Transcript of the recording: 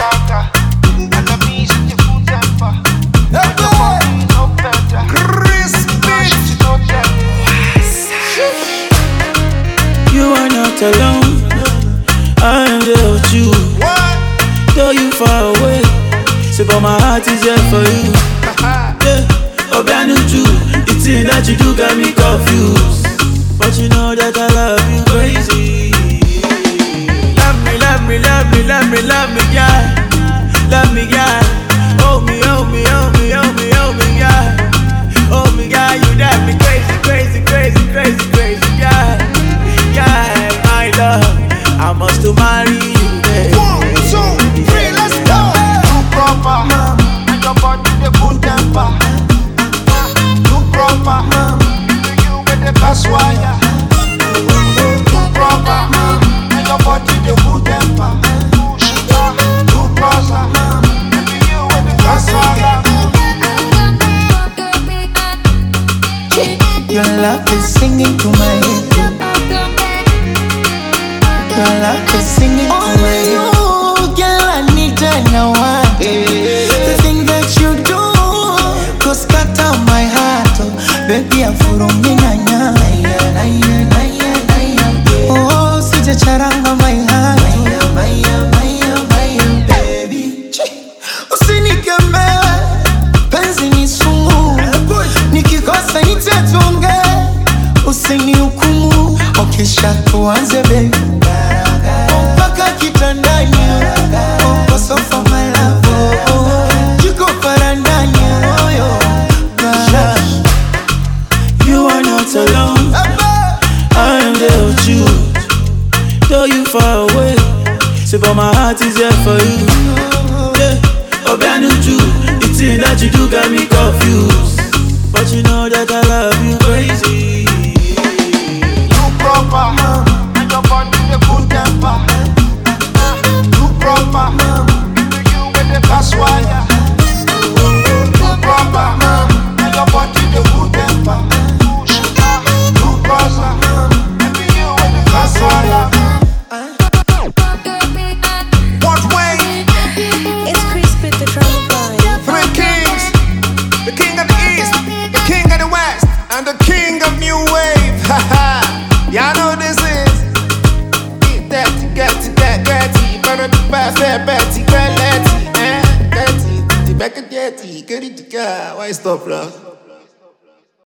You are not alone, I am there with you. Though you far away, say but my heart is there for you. Yeah, Obianuju, it's in that you do got me confused. But you know that I love you crazy. Love me, love me, love me, love me, love me, yeah. Love me, yeah. Hold me, hold me, hold me, hold me, hold me, yeah. Hold me, yeah, you drive me crazy, crazy, crazy, crazy, crazy, yeah. Yeah, my love, I must to marry you, baby. 1, 2, 3, let's go. Look proper, and your body the good temper. Look proper, you with the best wire. Look proper, and your body the good temper. Look proper, you with the best wire. Your love is singing to my head. Your love is singing to my head. Oh, girl, I need to know why. The thing that you do goes cut out my heart. Oh, baby, I'm for me. Oh, such a charanga my heart. Baby, usinikeme, penzi ni sumu. Nikikosa nitatunge, usinihukumu. Okisha tuanze baby, mpaka kitandani, kwa sofa my love, jiko parandani, You are not alone, I am there with you. Though you far away, say but my heart is there for you. Yeah, Obianuju, it's in that you do got me confused. But you know that I love you crazy. Look proper, and your body the good temper. Look proper, you with the best wire. Look proper, and your body the good temper. Look proper, you with the best wire. what way? It's Crispy the Drama Boy. 3 kings, the king of the east, the king of the west, and the king of new wave. Haha, y'all know this is. Eat that, get it, better be fast, Betty, get it, the back of jetty, get it, why stop, love?